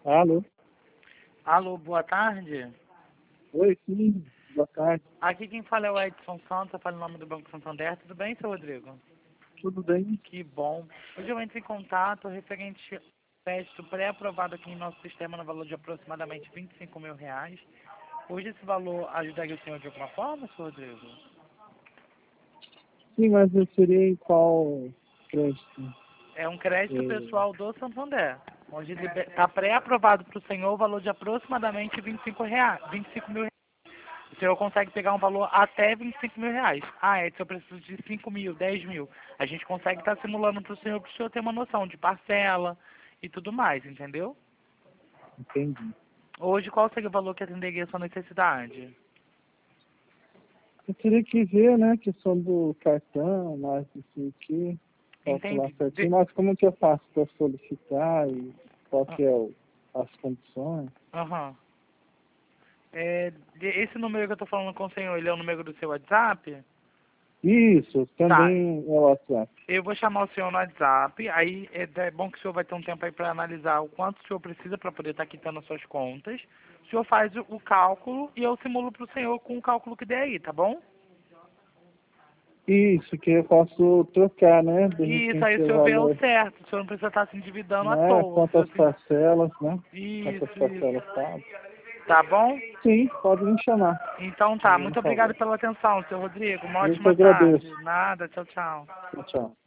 Alô? Alô, boa tarde. Oi, sim. Boa tarde. Aqui quem fala é o Edson Santos, eu falo em nome do Banco Santander. Tudo bem, seu Rodrigo? Tudo bem? Que bom. Hoje eu entro em contato referente ao crédito pré-aprovado aqui em nosso sistema no valor de aproximadamente R$ 25.000. Hoje esse valor ajudaria o senhor de alguma forma, seu Rodrigo? Sim, mas eu seria em qual crédito? É um crédito É, pessoal do Santander, onde está pré-aprovado para o senhor o valor de aproximadamente R$ 25.000. O senhor consegue pegar um valor até R$ 25.000. Ah, se eu preciso de 5.000, 10.000. A gente consegue estar simulando para o senhor ter uma noção de parcela e tudo mais, entendeu? entendi. Hoje, qual seria o valor que atenderia a sua necessidade? Eu teria que ver, né, a questão do cartão, mais não sei o que, calcular Entendi. certinho, mas como que eu faço para solicitar e qual que é as condições? Aham. Esse número que eu estou falando com o senhor, ele é o número do seu WhatsApp? Isso, Tá. também é o WhatsApp. Eu vou chamar o senhor no WhatsApp, aí é bom que o senhor vai ter um tempo aí para analisar o quanto o senhor precisa para poder estar quitando as suas contas. O senhor faz o cálculo e eu simulo para o senhor com o cálculo que der aí, tá bom? Isso, que eu posso trocar, né, de Isso, aí repente o o senhor vê o valor, certo, o senhor não precisa estar se endividando à né, toa. O senhor quantas se... parcelas, né, quantas Isso, parcelas isso. pagam. Tá bom? Sim, pode me chamar, Então tá, fazendo muito obrigado favor. pela atenção, seu Rodrigo. Uma Eu que ótima tarde. agradeço. Nada, tchau, tchau. Tchau, tchau.